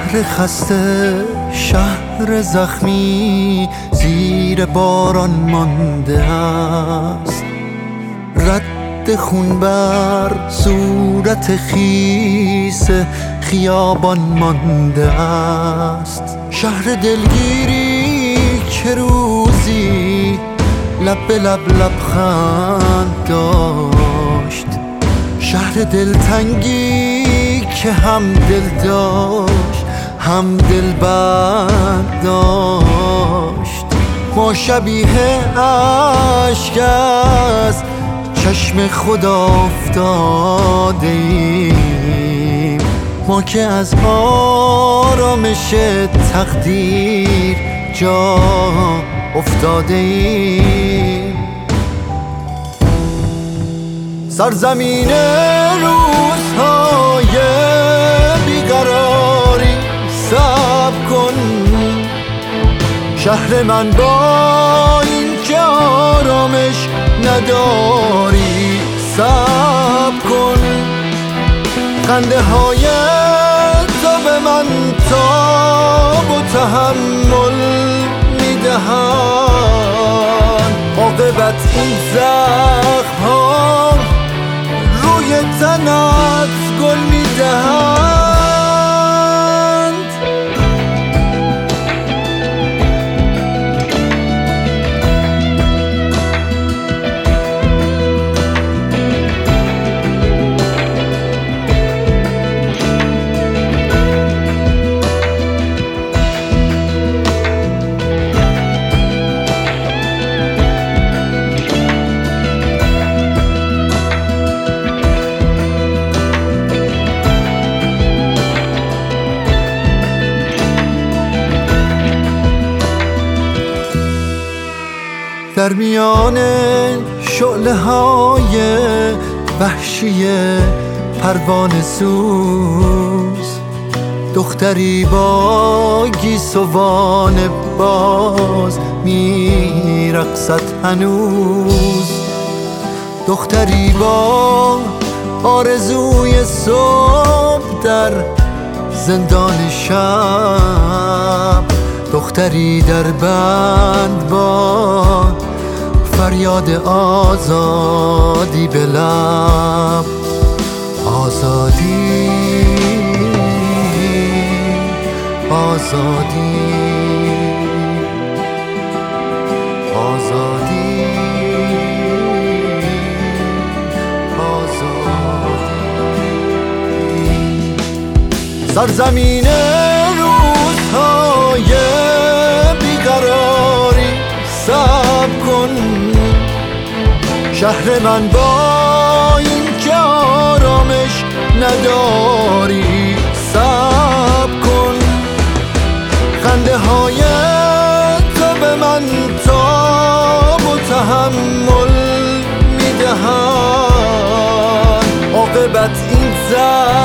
شهر خسته، شهر زخمی زیر باران مانده است. رد خون بر صورت خیس خیابان مانده است. شهر دلگیری که روزی لب به لب لبخند داشت. شهر دلتنگی که هم دل داشت هم دل بند داشت. ما شبیه اشک از چشم خدا افتاده ایم، ما که از آرامش تقدیر جا افتاده ایم. سرزمین روزهای بیقراری صبر کن، شهر من با این که آرامش نداری صبر کن. خنده های تو به من تاب و تحمل میدهند، عاقبت این زخم ها روی تنت گل میدهند. در میان شعله های وحشی پروانه سوز، دختری با گیسوان باز میرقصد هنوز. دختری با آرزوی صبح در زندان شب، دختری در بند با فریاد آزادی به لب. آزادی آزادی آزادی آزادی. سرزمین روزهای بیقراری صبر کن، شهر من با این که آرامش نداری صبر کن. خنده های تو به من تاب و تحمل میدهند، عاقبت این